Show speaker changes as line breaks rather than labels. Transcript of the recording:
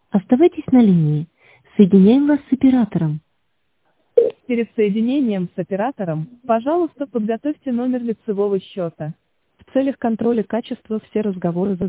Оставайтесь на линии. Соединяем вас с оператором.
Перед соединением с оператором, пожалуйста, подготовьте номер лицевого счета. В целях контроля качества все разговоры